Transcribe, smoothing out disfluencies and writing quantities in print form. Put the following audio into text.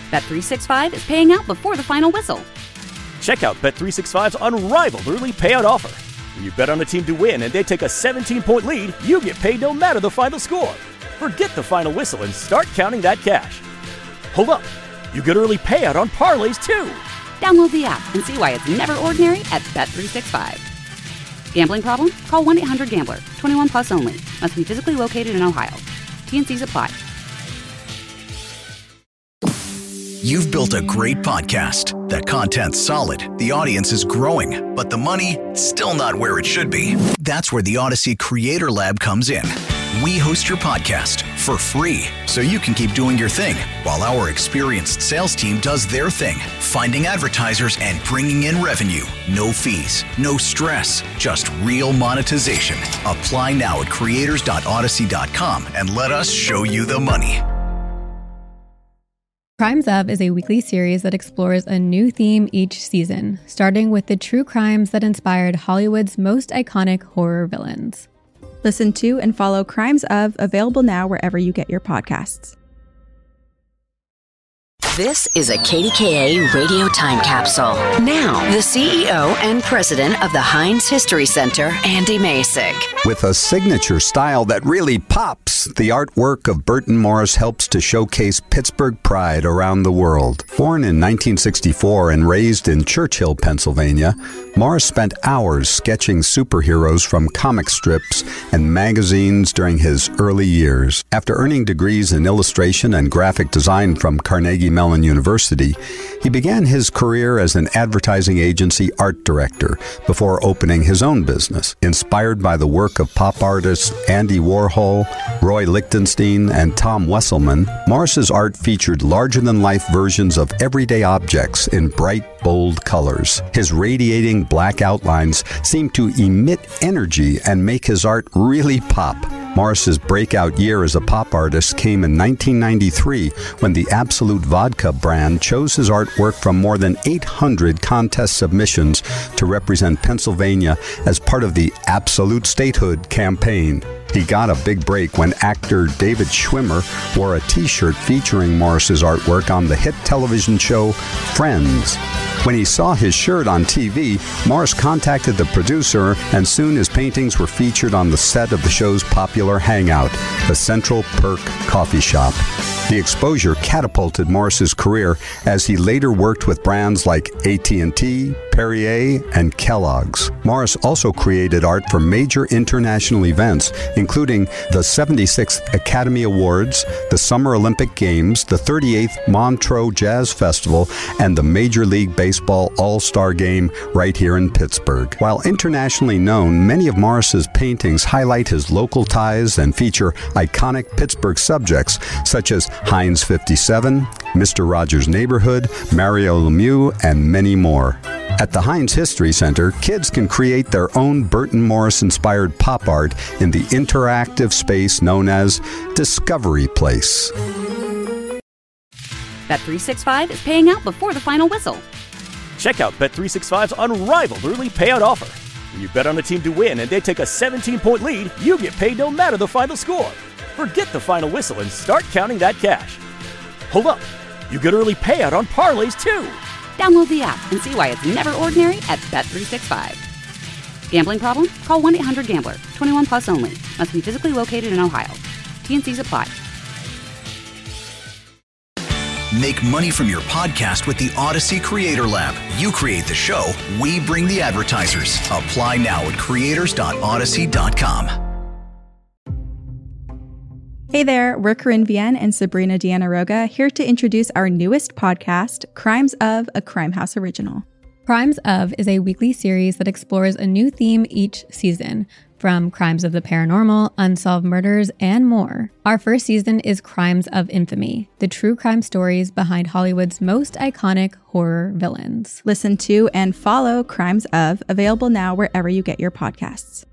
Bet365 is paying out before the final whistle. Check out Bet365's unrivaled early payout offer. When you bet on a team to win and they take a 17-point lead, you get paid no matter the final score. Forget the final whistle and start counting that cash. Hold up. You get early payout on parlays, too. Download the app and see why it's never ordinary at Bet365. Gambling problem? Call 1-800-GAMBLER. 21 plus only. Must be physically located in Ohio. T&Cs apply. You've built a great podcast. The content's solid, the audience is growing, but the money, still not where it should be. That's where the Odyssey Creator Lab comes in. We host your podcast for free, so you can keep doing your thing, while our experienced sales team does their thing, finding advertisers and bringing in revenue. No fees, no stress, just real monetization. Apply now at creators.odyssey.com and let us show you the money. Crimes Of is a weekly series that explores a new theme each season, starting with the true crimes that inspired Hollywood's most iconic horror villains. Listen to and follow Crimes Of, available now wherever you get your podcasts. This is a KDKA radio time capsule. Now, the CEO and president of the Heinz History Center, Andy Masek. With a signature style that really pops, the artwork of Burton Morris helps to showcase Pittsburgh pride around the world. Born in 1964 and raised in Churchill, Pennsylvania, Morris spent hours sketching superheroes from comic strips and magazines during his early years. After earning degrees in illustration and graphic design from Carnegie Mellon University, he began his career as an advertising agency art director before opening his own business. Inspired by the work of pop artists Andy Warhol, Roy Lichtenstein, and Tom Wesselman, Morris's art featured larger-than-life versions of everyday objects in bright, bold colors. His radiating black outlines seemed to emit energy and make his art really pop. Morris's breakout year as a pop artist came in 1993 when the Absolute Vodka brand chose his artwork from more than 800 contest submissions to represent Pennsylvania as part of the Absolute Statehood campaign. He got a big break when actor David Schwimmer wore a t-shirt featuring Morris's artwork on the hit television show Friends. When he saw his shirt on TV, Morris contacted the producer, and soon his paintings were featured on the set of the show's popular hangout, the Central Perk Coffee Shop. The exposure catapulted Morris's career as he later worked with brands like AT&T, Perrier, and Kellogg's. Morris also created art for major international events, including the 76th Academy Awards, the Summer Olympic Games, the 38th Montreux Jazz Festival, and the Major League Baseball All-Star Game right here in Pittsburgh. While internationally known, many of Morris's paintings highlight his local ties and feature iconic Pittsburgh subjects such as Heinz 57, Mr. Rogers' Neighborhood, Mario Lemieux, and many more. At the Heinz History Center, kids can create their own Burton Morris-inspired pop art in the interactive space known as Discovery Place. Bet365 is paying out before the final whistle. Check out Bet365's unrivaled early payout offer. When you bet on a team to win and they take a 17-point lead, you get paid no matter the final score. Forget the final whistle and start counting that cash. Hold up. You get early payout on parlays, too. Download the app and see why it's never ordinary at Bet365. Gambling problem? Call 1-800-GAMBLER. 21 plus only. Must be physically located in Ohio. T&Cs apply. Make money from your podcast with the Odyssey Creator Lab. You create the show, we bring the advertisers. Apply now at creators.odyssey.com. Hey there, we're Corinne Vienne and Sabrina Diana-Roga, here to introduce our newest podcast, Crimes Of, a Crime House original. Crimes Of is a weekly series that explores a new theme each season, from crimes of the paranormal, unsolved murders, and more. Our first season is Crimes of Infamy, the true crime stories behind Hollywood's most iconic horror villains. Listen to and follow Crimes Of, available now wherever you get your podcasts.